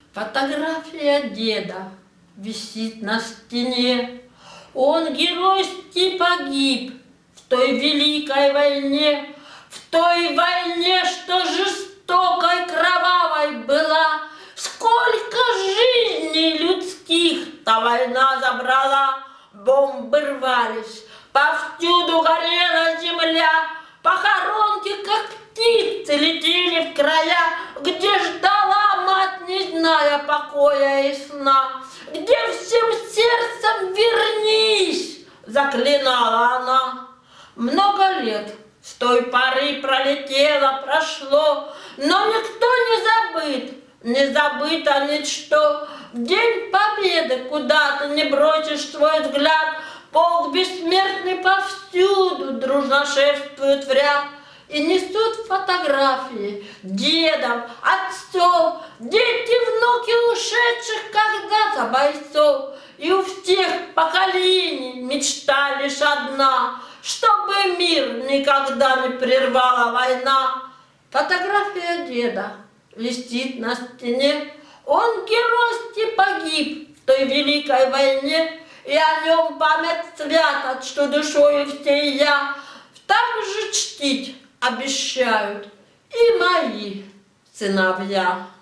Фотография деда висит на стене. Он геройски погиб в той великой войне, в той войне, что жестокой, кровавой была. Сколько жизней людских-то война забрала. Бомбы рвались, повсюду горела земля. Похоронки, как птицы, летели в края, где ждала мать, не зная покоя и сна. Где всем сердцем вернись, заклинала она. Много лет с той поры пролетело, прошло, но никто не забыт, не забыто ничто. В день победы куда-то не бросишь свой взгляд, полк бессмертный повсюду дружно шествует в ряд. И несут фотографии дедов, отцов, дети, внуки ушедших когда-то бойцов. И у всех поколений мечта лишь одна, чтобы мир никогда не прервала война. Фотография деда висит на стене. Он геройски погиб в той великой войне, и о нем память свята, что душою всей я так же чтить обещают и мои сыновья.